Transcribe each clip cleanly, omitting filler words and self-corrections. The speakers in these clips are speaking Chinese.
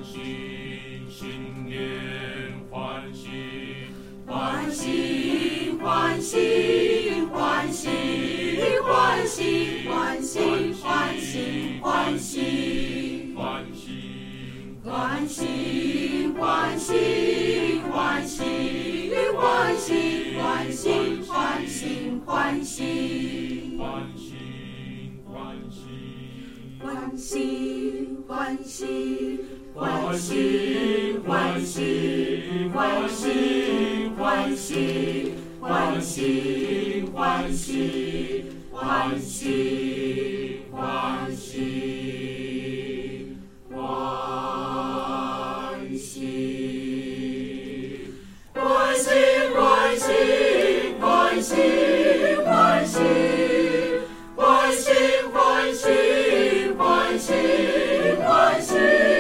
喜，新年欢喜， 欢喜欢喜欢喜欢喜欢喜欢喜欢喜欢喜， 欢喜欢喜欢喜欢喜欢喜欢喜欢喜欢喜，欢喜， 欢喜欢喜欢喜，欢喜，欢喜，欢喜，欢喜，欢喜，欢喜，欢喜，欢喜，欢喜，欢喜，欢喜，欢喜，欢喜，欢喜，欢喜，欢喜。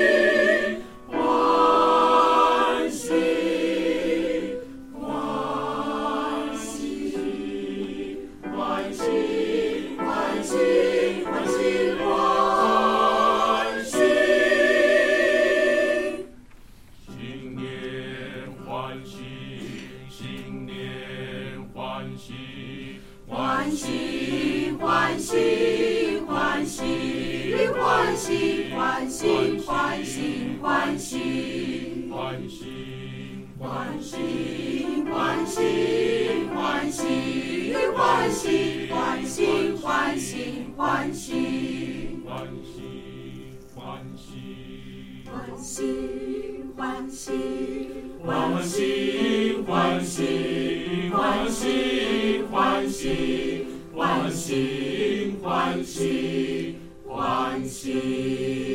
欢喜欢喜欢喜欢喜欢喜欢喜欢喜欢喜， 欢喜欢喜欢喜欢喜欢喜欢喜欢喜欢喜，欢喜， 欢喜欢喜欢喜，欢喜，欢喜，欢喜，欢喜，欢喜，欢喜。